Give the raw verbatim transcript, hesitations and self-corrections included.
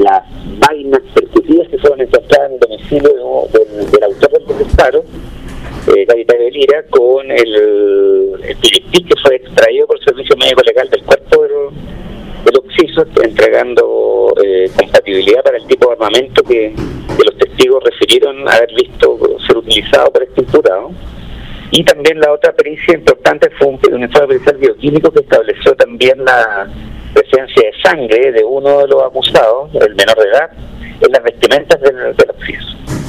las vainas percutidas que fueron encontradas en el domicilio ¿no? del, del autor del disparo, eh, Gavitario Lira, con el, el proyectil que fue extraído por el Servicio Médico Legal del cuerpo del, del occiso, entregando eh, compatibilidad para el tipo de armamento que, que los testigos refirieron haber visto ser utilizado por este imputado. Y también la otra pericia importante fue un, un informe pericial bioquímico que estableció también la presencia de sangre de uno de los acusados, el menor de edad, en las vestimentas del, del occiso.